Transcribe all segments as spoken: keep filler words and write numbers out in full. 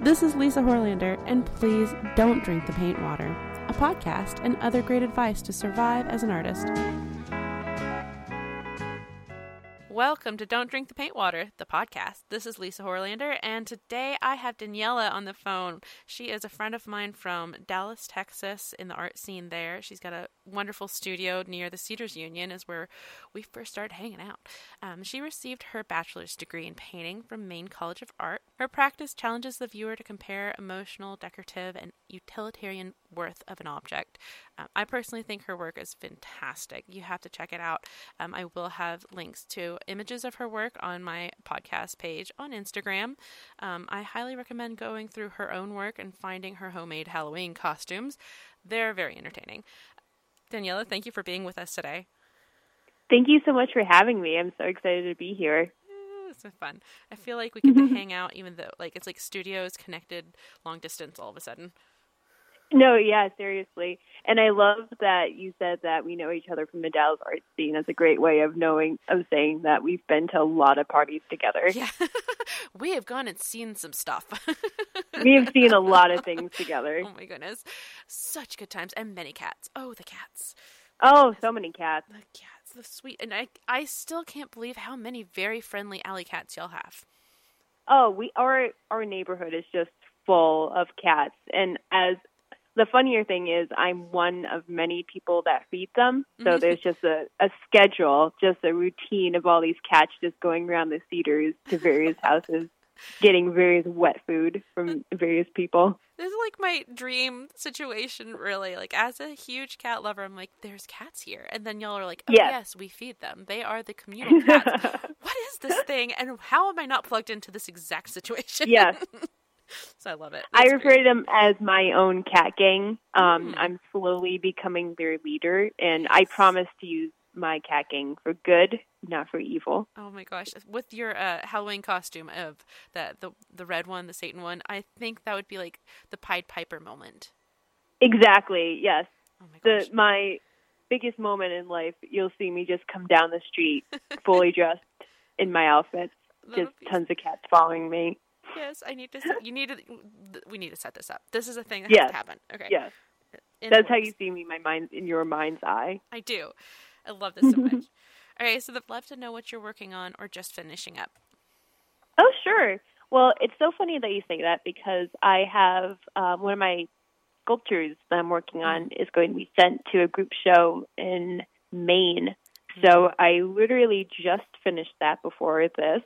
This is Lisa Horlander, and please don't drink the paint water, a podcast and other great advice to survive as an artist. Welcome to Don't Drink the Paint Water, the podcast. This is Lisa Horlander, and today I have Daniela on the phone. She is a friend of mine from Dallas, Texas, in the art scene there. She's got a wonderful studio near the Cedars Union, is where we first started hanging out. Um, she received her bachelor's degree in painting from Maine College of Art. Her practice challenges the viewer to compare emotional, decorative, and utilitarian worth of an object. Um, I personally think her work is fantastic. You have to check it out. Um, I will have links to images of her work on my podcast page on Instagram. Um, I highly recommend going through her own work and finding her homemade Halloween costumes. They're very entertaining. Daniela, thank you for being with us today. Thank you so much for having me. I'm so excited to be here. It's been fun. I feel like we get to hang out even though like it's like studios connected long distance all of a sudden. No, yeah, seriously. And I love that you said that we know each other from the Dallas art scene. That's a great way of knowing, of saying that we've been to a lot of parties together. Yeah, we have gone and seen some stuff. We have seen a lot of things together. Oh my goodness. Such good times. And many cats. Oh, the cats. Oh, so many cats. The cats, the sweet. And I, I still can't believe how many very friendly alley cats y'all have. Oh, we our our neighborhood is just full of cats. And as the funnier thing is, I'm one of many people that feed them. So mm-hmm. there's just a, a schedule, just a routine of all these cats just going around the Cedars to various houses, getting various wet food from various people. This is like my dream situation, really. Like, as a huge cat lover, I'm like, there's cats here. And then y'all are like, oh, yes, yes we feed them. They are the communal cats. What is this thing? And how am I not plugged into this exact situation? Yes. So I love it. That's I refer great. to them as my own cat gang. Um, mm. I'm slowly becoming their leader, and yes. I promise to use my cat gang for good, not for evil. Oh my gosh. With your uh, Halloween costume of the, the the red one, the Satan one, I think that would be like the Pied Piper moment. Exactly, yes. Oh my gosh. The, my biggest moment in life, you'll see me just come down the street fully dressed in my outfits. Just tons of cats following me. Yes, I need to. You need to. We need to set this up. This is a thing that yes. has to happen. Okay. Yes. In That's how you see me, my mind in your mind's eye. I do. I love this so much. All right, so I'd love to know what you're working on or just finishing up. Oh, sure. Well, it's so funny that you say that because I have um, one of my sculptures that I'm working on is going to be sent to a group show in Maine. Mm-hmm. So I literally just finished that before this.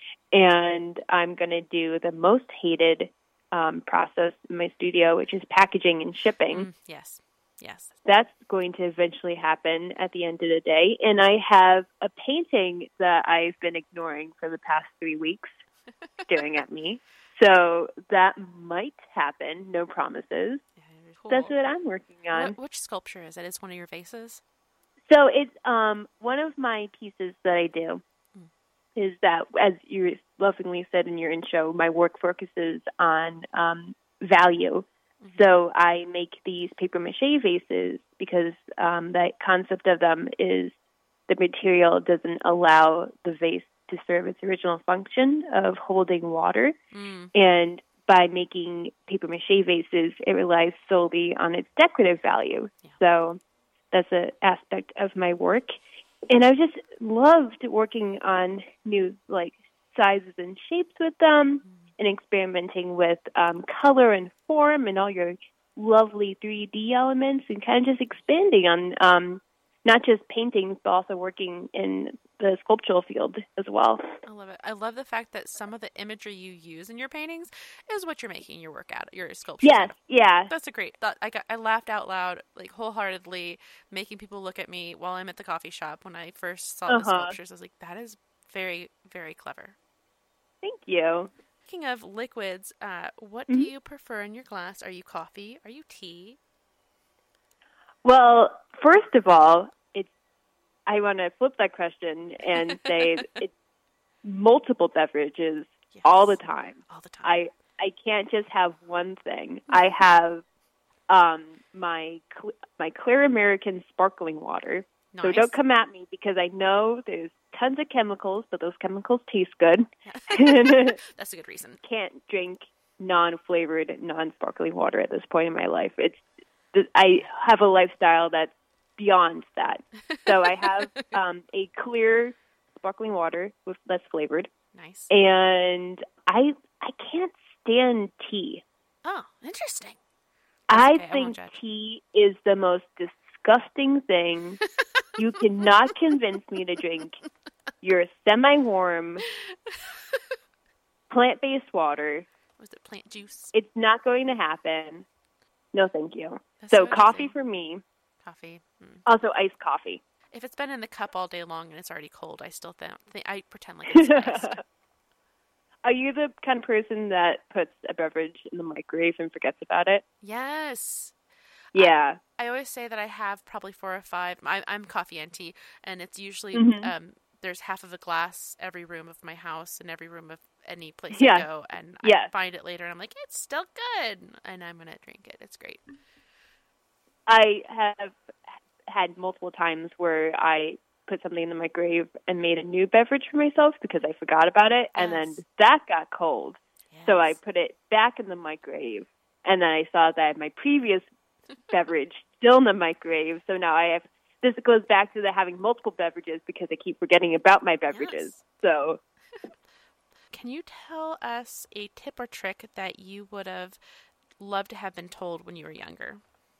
And I'm going to do the most hated um, process in my studio, which is packaging and shipping. Mm, yes, yes. That's going to eventually happen at the end of the day. And I have a painting that I've been ignoring for the past three weeks staring at me. So that might happen. No promises. Yeah, cool. That's what I'm working on. What, which sculpture is it? Is one of your vases? So it's um, one of my pieces that I do. Is that, as you lovingly said in your intro, my work focuses on um, value. Mm-hmm. So I make these papier-mâché vases because um, the concept of them is the material doesn't allow the vase to serve its original function of holding water. Mm. And by making papier-mâché vases, it relies solely on its decorative value. Yeah. So that's an aspect of my work. And I just loved working on new, like, sizes and shapes with them and experimenting with um, color and form and all your lovely three D elements and kind of just expanding on um, not just paintings, but also working in the sculptural field as well. I love it. I love the fact that some of the imagery you use in your paintings is what you're making your work out, your sculpture. Yes, out of. yeah. That's a great thought. I got, I laughed out loud, like wholeheartedly, making people look at me while I'm at the coffee shop when I first saw uh-huh. the sculptures. I was like, that is very, very clever. Thank you. Speaking of liquids, uh, what mm-hmm. do you prefer in your glass? Are you coffee? Are you tea? Well, first of all, it's I want to flip that question and say it's multiple beverages yes. all the time. All the time. I, I can't just have one thing. I have um, my cl- my Clear American sparkling water. Nice. So don't come at me because I know there's tons of chemicals, but those chemicals taste good. That's a good reason. Can't drink non-flavored, non-sparkling water at this point in my life. It's I have a lifestyle that's beyond that. So I have um, a clear sparkling water with less flavored. Nice. And I I can't stand tea. Oh, interesting. I okay, think I tea is the most disgusting thing. You cannot convince me to drink your semi-warm, plant-based water. Was it plant juice? It's not going to happen. No, thank you. That's so so coffee for me. Coffee. Mm. Also iced coffee. If it's been in the cup all day long and it's already cold, I still think, think I pretend like it's iced. Are you the kind of person that puts a beverage in the microwave and forgets about it? Yes. Yeah. I, I always say that I have probably four or five. I, I'm coffee and tea, and it's usually mm-hmm. um, there's half of a glass every room of my house and every room of any place yeah. I go, and yeah. I find it later, and I'm like, it's still good, and I'm gonna drink it. It's great. I have had multiple times where I put something in the microwave and made a new beverage for myself because I forgot about it, and yes. then that got cold. Yes. So I put it back in the microwave, and then I saw that my previous beverage still in the microwave. So now I have, this goes back to the having multiple beverages because I keep forgetting about my beverages. Yes. So can you tell us a tip or trick that you would have loved to have been told when you were younger?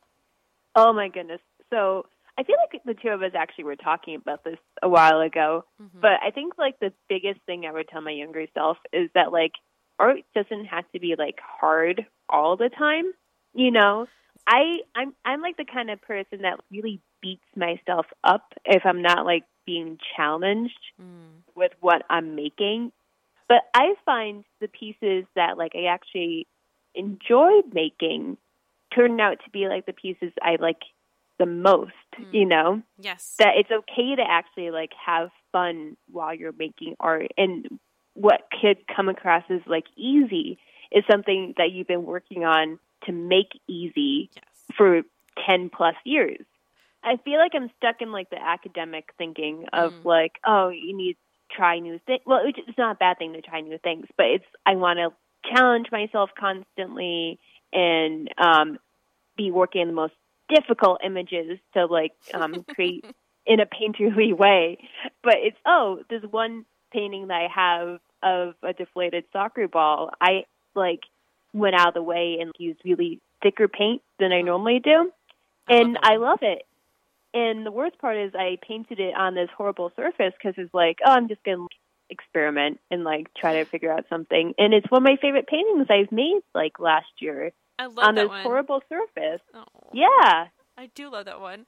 Oh my goodness. So I feel like the two of us actually were talking about this a while ago, mm-hmm. but I think like the biggest thing I would tell my younger self is that like art doesn't have to be like hard all the time. You know, I I'm I'm like the kind of person that really beats myself up if I'm not like being challenged mm. with what I'm making. But I find the pieces that like I actually enjoy making turn out to be like the pieces I like the most, mm. you know? Yes. That it's okay to actually like have fun while you're making art. And what could come across as like easy is something that you've been working on to make easy yes. for ten plus years. I feel like I'm stuck in like the academic thinking of mm. like, oh, you need to try new things. Well, it's not a bad thing to try new things, but it's, I want to challenge myself constantly and um, be working on the most difficult images to like um, create in a painterly way. But it's, oh, there's one painting that I have of a deflated soccer ball. I like went out of the way and used really thicker paint than I normally do. And I love it. And the worst part is I painted it on this horrible surface because it's like, oh, I'm just going to experiment and like try to figure out something. And it's one of my favorite paintings I've made like last year. I love on that this one. horrible surface. Oh, yeah. I do love that one.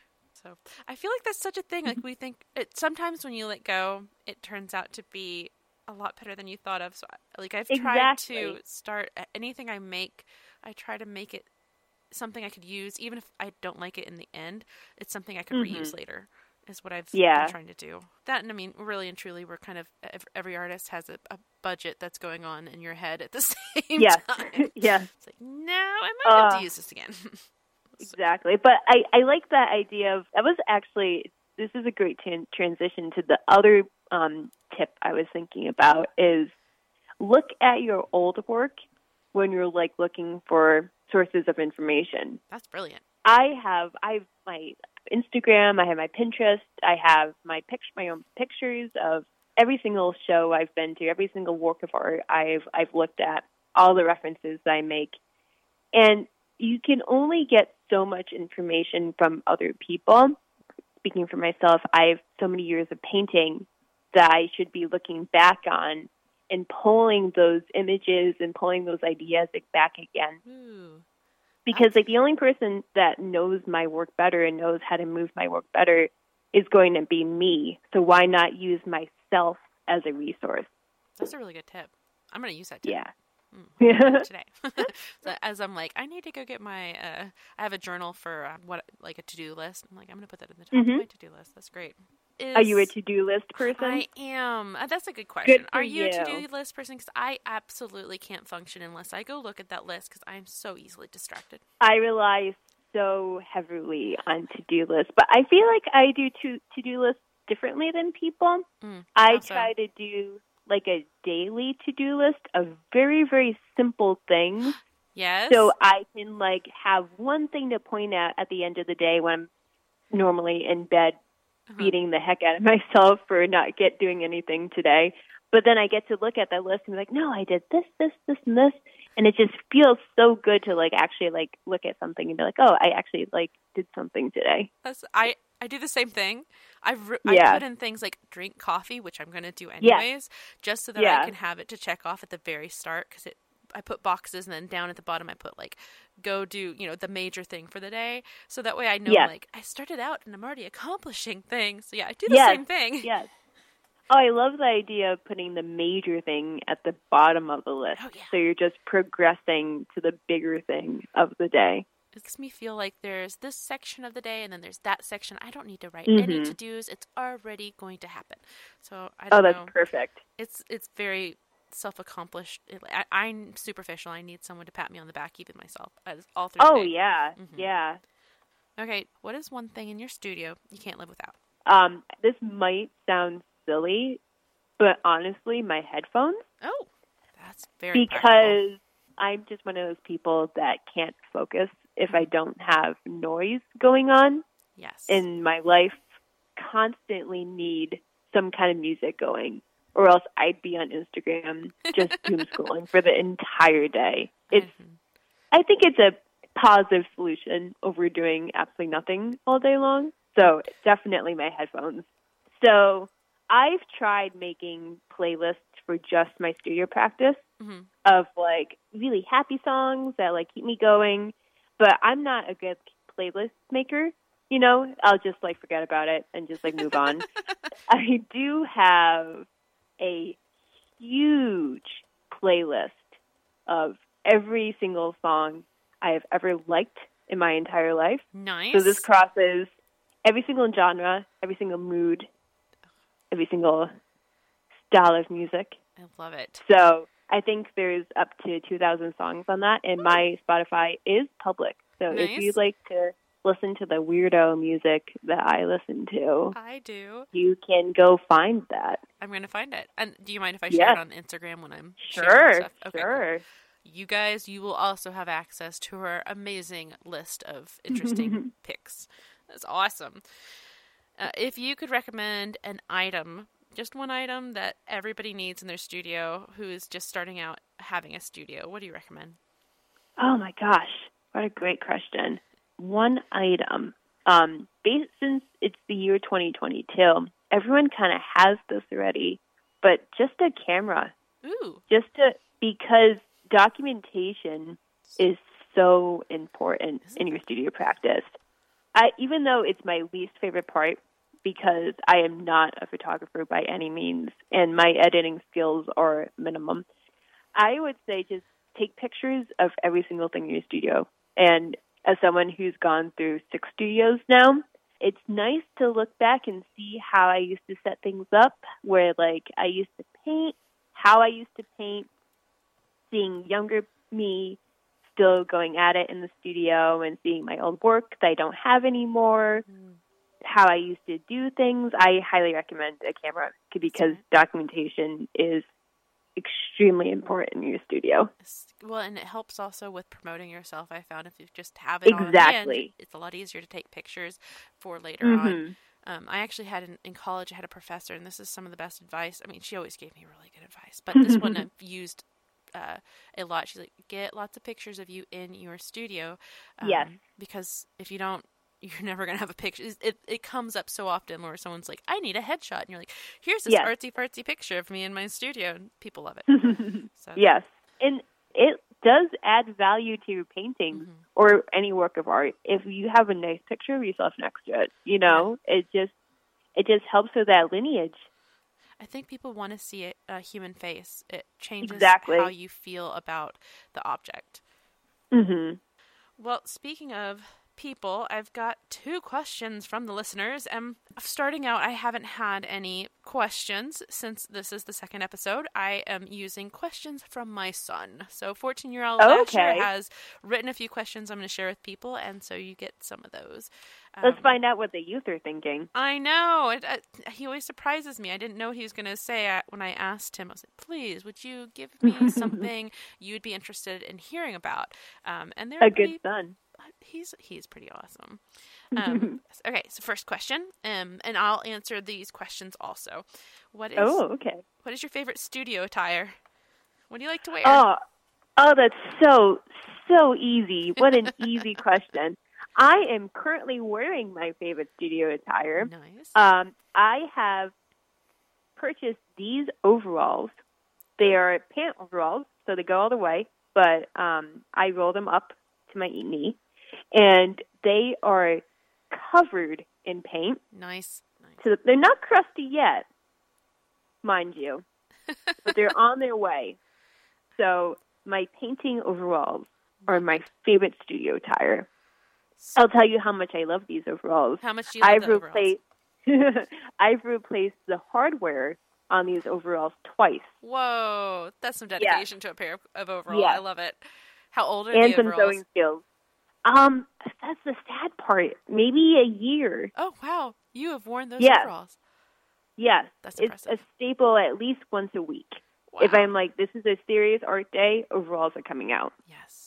So I feel like that's such a thing. Like we think it sometimes when you let go, it turns out to be a lot better than you thought of. So like I've exactly. tried to start anything I make, I try to make it something I could use, even if I don't like it in the end. It's something I could mm-hmm. reuse later. Is what I've yeah. been trying to do. That, and I mean, really and truly, we're kind of, every artist has a, a budget that's going on in your head at the same yes. time. yes. It's like, no, I might have uh, to use this again. So. Exactly. But I, I like that idea of, that was actually, this is a great t- transition to the other um, tip I was thinking about is look at your old work when you're like looking for sources of information. That's brilliant. I have, I have my Instagram, I have my Pinterest, I have my picture, my own pictures of every single show I've been to, every single work of art I've I've looked at, all the references I make. And you can only get so much information from other people. Speaking for myself, I have so many years of painting that I should be looking back on and pulling those images and pulling those ideas back again. Ooh. Because like the only person that knows my work better and knows how to move my work better is going to be me. So why not use myself as a resource? That's a really good tip. I'm going to use that tip. Yeah. Mm, today. So as I'm like, I need to go get my, uh, I have a journal for uh, what, like a to-do list. I'm like, I'm going to put that in the top mm-hmm. of my to-do list. That's great. Is, Are you a to-do list person? I am. Uh, that's a good question. Good for Are you, you a to-do list person? Because I absolutely can't function unless I go look at that list because I'm so easily distracted. I rely so heavily on to-do lists, but I feel like I do to, to-do lists differently than people. Mm, I also. try to do like a daily to-do list of very, very simple things. Yes. So I can like have one thing to point at at the end of the day when I'm normally in bed uh-huh. beating the heck out of myself for not get doing anything today. But then I get to look at that list and be like, no, I did this, this, this, and this. And it just feels so good to like actually like look at something and be like, oh, I actually like did something today. That's, I, I do the same thing. I've re- yeah. I put in things like drink coffee, which I'm going to do anyways, yeah. just so that yeah. I can have it to check off at the very start. Because it, I put boxes and then down at the bottom I put like, go do, you know, the major thing for the day. So that way I know yes. like I started out and I'm already accomplishing things. So yeah, I do the yes. same thing. Yes. Oh, I love the idea of putting the major thing at the bottom of the list. Oh, yeah. So you're just progressing to the bigger thing of the day. It makes me feel like there's this section of the day and then there's that section. I don't need to write mm-hmm. any to-dos. It's already going to happen. So I Oh, don't that's know. perfect. It's it's very self-accomplished. I, I'm superficial. I need someone to pat me on the back, even myself, as all through Oh, the day. yeah. Mm-hmm. Yeah. Okay, what is one thing in your studio you can't live without? Um, this might sound silly, but honestly, my headphones. Oh, that's very Because practical. I'm just one of those people that can't focus if I don't have noise going on. Yes. In my life, constantly need some kind of music going, or else I'd be on Instagram just doom scrolling for the entire day. It's, mm-hmm. I think it's a positive solution over doing absolutely nothing all day long. So definitely my headphones. So I've tried making playlists for just my studio practice mm-hmm. of like really happy songs that like keep me going, but I'm not a good playlist maker. You know, I'll just like forget about it and just like move on. I do have a huge playlist of every single song I have ever liked in my entire life. Nice. So this crosses every single genre, every single mood, every single style of music. I love it. So I think there's up to two thousand songs on that, and my Spotify is public. So nice. if you'd like to listen to the weirdo music that I listen to, I do. You can go find that. I'm going to find it. And do you mind if I share yes. it on Instagram when I'm sure, sharing stuff? Okay, sure. Cool. You guys, you will also have access to her amazing list of interesting picks. That's awesome. Uh, if you could recommend an item, just one item that everybody needs in their studio who is just starting out having a studio, what do you recommend? Oh my gosh, what a great question. One item. Um, based, since it's the year twenty twenty-two, everyone kind of has this already, but just a camera. Ooh. Just to, because documentation is so important Isn't in your studio practice. I, even though it's my least favorite part, because I am not a photographer by any means, and my editing skills are minimum, I would say just take pictures of every single thing in your studio. And as someone who's gone through six studios now, it's nice to look back and see how I used to set things up, where like I used to paint, how I used to paint, seeing younger me still going at it in the studio and seeing my old work that I don't have anymore, mm. how I used to do things. I highly recommend a camera because documentation is extremely important in your studio. Well, and it helps also with promoting yourself. I found if you just have it exactly. on hand, it's a lot easier to take pictures for later mm-hmm. on. Um, I actually had in, in college, I had a professor, and this is some of the best advice. I mean, she always gave me really good advice, but this one I've used uh, a lot. She's like, get lots of pictures of you in your studio. Um, yes. Because if you don't, you're never going to have a picture. It, it it comes up so often where someone's like, I need a headshot. And you're like, here's this yes. artsy-fartsy picture of me in my studio. And people love it. So. Yes. And it does add value to your painting mm-hmm. or any work of art if you have a nice picture of yourself next to it. You know, yeah. it just it just helps with that lineage. I think people want to see a, a human face. It changes exactly. how you feel about the object. Mm-hmm. Well, speaking of people, I've got two questions from the listeners. And starting out, I haven't had any questions since this is the second episode. I am using questions from my son. So fourteen-year-old Okay. Asher has written a few questions I'm going to share with people, and so you get some of those. Um, Let's find out what the youth are thinking. I know. It, uh, he always surprises me. I didn't know what he was going to say I, when I asked him. I was like, please, would you give me something you'd be interested in hearing about? Um, and they're A pretty, good son. He's he's pretty awesome. Um, okay, so first question, um, and I'll answer these questions also. What is Oh, okay. What is your favorite studio attire? What do you like to wear? Oh, oh, that's so, so easy. What an easy question. I am currently wearing my favorite studio attire. Nice. Um, I have purchased these overalls. They are pant overalls, so they go all the way, but um, I roll them up to my knee, and they are covered in paint. Nice. nice. So they're not crusty yet, mind you, but they're on their way. So my painting overalls are my favorite studio attire. I'll tell you how much I love these overalls. How much do you love I've the replaced, overalls? I've replaced the hardware on these overalls twice. Whoa, that's some dedication to a pair of overalls. Yeah. I love it. How old are And the some overalls? sewing skills. Um, that's the sad part. Maybe a year. Oh, wow. You have worn those Yes. overalls. Yes. That's it's impressive. a staple at least once a week. Wow. If I'm like, this is a serious art day, overalls are coming out. Yes.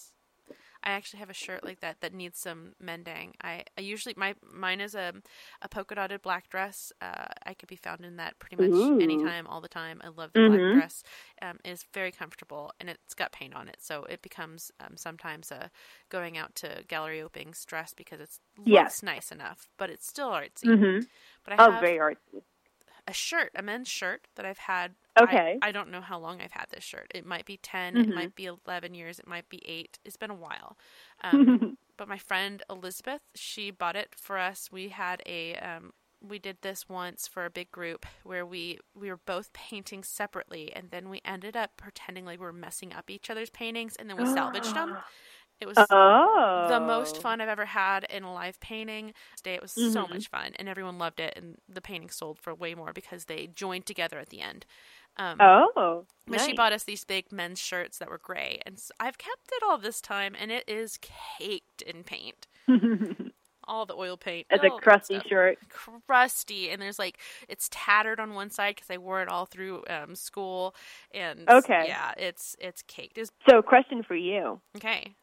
I actually have a shirt like that that needs some mending. I, I usually, my mine is a, a polka dotted black dress. Uh, I could be found in that pretty much Ooh. anytime, all the time. I love the Mhm. black dress. Um, it's very comfortable, and it's got paint on it. So it becomes um, sometimes a going out to gallery openings dress because it looks Yes. nice enough, but it's still artsy. Mm-hmm. But I Oh, have very artsy. a shirt, a men's shirt that I've had. Okay. I, I don't know how long I've had this shirt. It might be ten, Mhm. it might be eleven years, it might be eight. It's been a while. Um, but my friend Elizabeth, she bought it for us. We had a, um, we did this once for a big group where we, we were both painting separately, and then we ended up pretending like we were messing up each other's paintings, and then we salvaged them. It was oh. the most fun I've ever had in a live painting. Today it was so Mhm. much fun, and everyone loved it, and the painting sold for way more because they joined together at the end. Um, Oh, but nice. she bought us these big men's shirts that were gray, and so I've kept it all this time, and it is caked in paint. All the oil paint. As all a that crusty stuff. shirt. Crusty, and there's like, it's tattered on one side because I wore it all through um, school, and Okay. yeah, it's it's caked. It's, So, question for you. okay.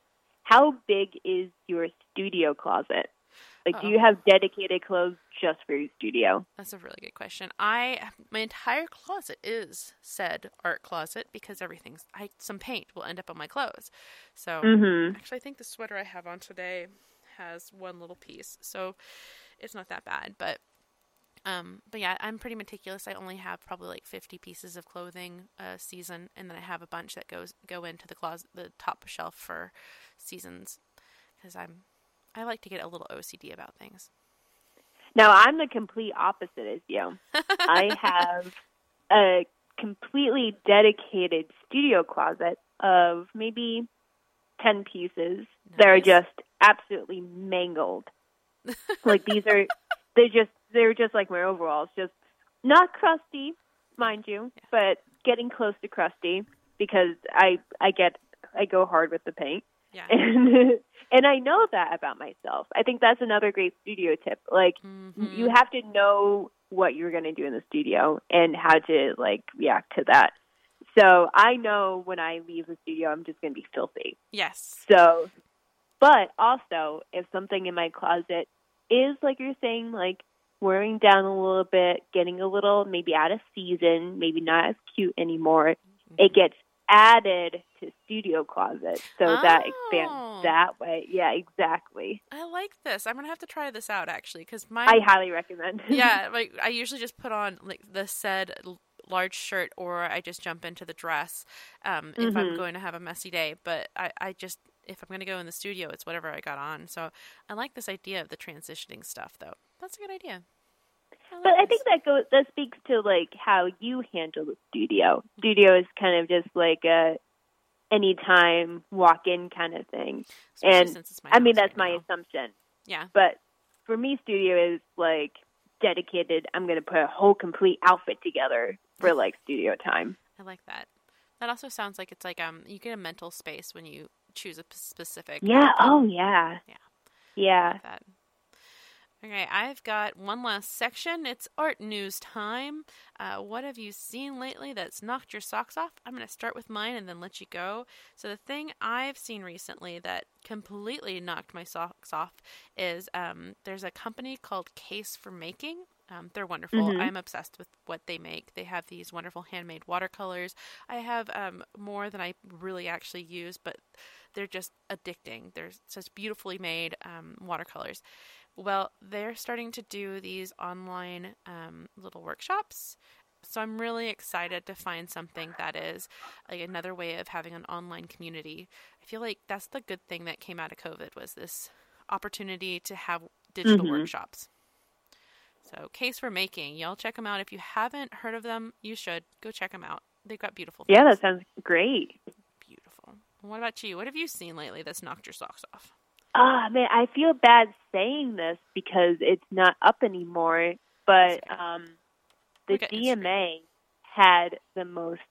How big is your studio closet? Like, do you Oh. have dedicated clothes just for your studio? That's a really good question. I my entire closet is said art closet because everything's I some paint will end up on my clothes. So Mm-hmm. actually, I think the sweater I have on today has one little piece, so it's not that bad. But um, but yeah, I'm pretty meticulous. I only have probably like fifty pieces of clothing a season, and then I have a bunch that goes go into the closet, the top shelf for seasons, because I'm I like to get a little O C D about things. Now, I'm the complete opposite as you. I have a completely dedicated studio closet of maybe ten pieces that are Nice. just absolutely mangled. Like, these are, they're just, they're just like my overalls, just not crusty, mind you, Yeah. but getting close to crusty because I, I get, I go hard with the paint. Yeah. And and I know that about myself. I think that's another great studio tip. Like, Mhm. you have to know what you're going to do in the studio and how to, like, react to that. So I know when I leave the studio, I'm just going to be filthy. Yes. So, but also, if something in my closet is, like you're saying, like, wearing down a little bit, getting a little, maybe out of season, maybe not as cute anymore, it gets added to studio closet, so that Oh. expands that way. Yeah, exactly. I like this. I'm gonna have to try this out actually, because my I highly recommend. yeah, like I usually just put on like the said l- large shirt, or I just jump into the dress um, if I'm Mhm. going to have a messy day. But I, I just if I'm going to go in the studio, it's whatever I got on. So I like this idea of the transitioning stuff, though. That's a good idea. I like But I this. think that goes that speaks to, like, how you handle the studio. Studio is kind of just like a anytime walk-in kind of thing. Especially and since it's my I mean, house that's right my now. assumption. Yeah. But for me, studio is like dedicated. I'm going to put a whole complete outfit together for like studio time. I like that. That also sounds like it's like um you get a mental space when you choose a p- specific. Yeah. outfit. Oh, yeah. Yeah. Yeah. I like that. Okay, I've got one last section. It's art news time. Uh, what have you seen lately that's knocked your socks off? I'm going to start with mine and then let you go. So the thing I've seen recently that completely knocked my socks off is um, there's a company called Case for Making. Um, they're wonderful. Mm-hmm. I'm obsessed with what they make. They have these wonderful handmade watercolors. I have um, more than I really actually use, but they're just addicting. They're such beautifully made um, watercolors. Well, they're starting to do these online um, little workshops. So I'm really excited to find something that is like another way of having an online community. I feel like that's the good thing that came out of COVID was this opportunity to have digital Mm-hmm. workshops. So Case for Making, y'all check them out. If you haven't heard of them, you should go check them out. They've got beautiful things. Yeah, that sounds great. Beautiful. What about you? What have you seen lately that's knocked your socks off? Ah, man, I feel bad saying this because it's not up anymore, but um, the Look at D M A had the most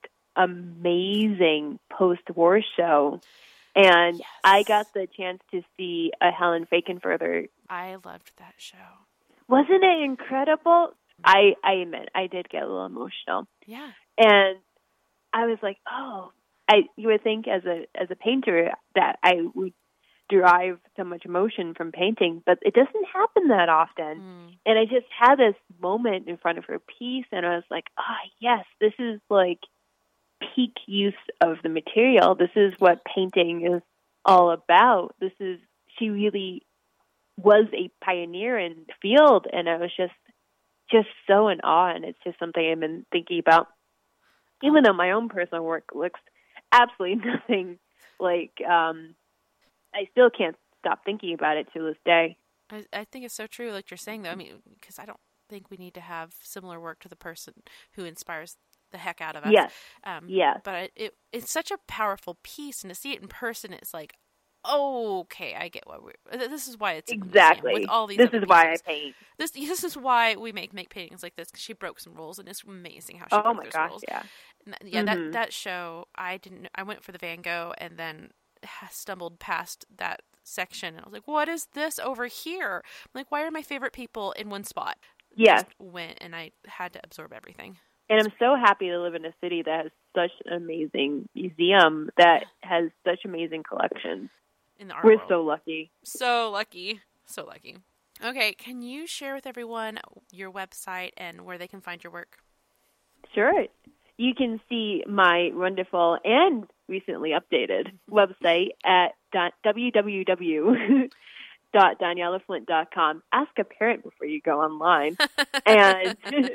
amazing post-war show, and Yes. I got the chance to see a Helen Fakenfurther. I loved that show. Wasn't it incredible? I, I admit, I did get a little emotional. Yeah. And I was like, oh, I you would think as a as a painter that I would derive so much emotion from painting, but it doesn't happen that often. Mm. And I just had this moment in front of her piece, and I was like, ah, oh, yes, this is like peak use of the material. This is what painting is all about. This is, she really was a pioneer in the field, and I was just, just so in awe, and it's just something I've been thinking about. Even though my own personal work looks absolutely nothing like, um, I still can't stop thinking about it to this day. I, I think it's so true, like you're saying, though. I mean, because I don't think we need to have similar work to the person who inspires the heck out of us. Yes. Um, yes. But it, it it's such a powerful piece, and to see it in person, it's like, oh, okay, I get what we're. This is why it's exactly with all these. This other is why I pieces. paint. This this is why we make make paintings like this. Because she broke some rules, and it's amazing how she oh broke my those gosh, rules. yeah, And that, yeah. Mm-hmm. That that show, I didn't. I went for the Van Gogh, and then stumbled past that section, and I was like, what is this over here? I'm like, why are my favorite people in one spot? Yes. Just went, and I had to absorb everything. And I'm so happy to live in a city that has such an amazing museum that has such amazing collections. In the art We're world. so lucky. So lucky. So lucky. Okay, can you share with everyone your website and where they can find your work? Sure. You can see my wonderful and recently updated website at w w w dot daniela flint dot com. Ask a parent before you go online. And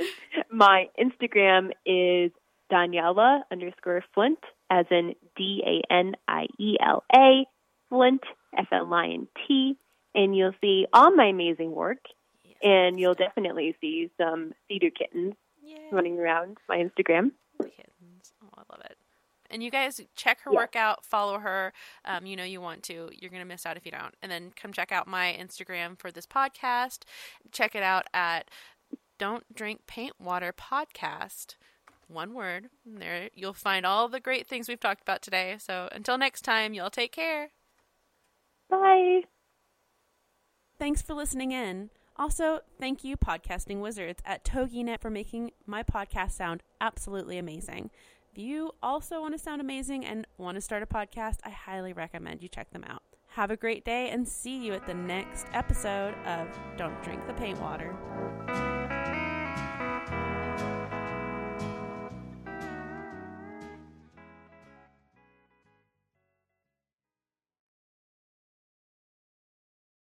my Instagram is Daniela underscore Flint, as in D A N I E L A, Flint, F L I N T. And you'll see all my amazing work. Yes. And you'll definitely see some cedar kittens Yay. running around my Instagram. Kittens. Oh, I love it. And you guys check her Yeah. work out, follow her. Um, you know you want to. You're going to miss out if you don't. And then come check out my Instagram for this podcast. Check it out at Don't Drink Paint Water Podcast. One word. And there you'll find all the great things we've talked about today. So until next time, y'all take care. Bye. Thanks for listening in. Also, thank you, podcasting wizards at TogiNet, for making my podcast sound absolutely amazing. If you also want to sound amazing and want to start a podcast, I highly recommend you check them out. Have a great day and see you at the next episode of Don't Drink the Paint Water.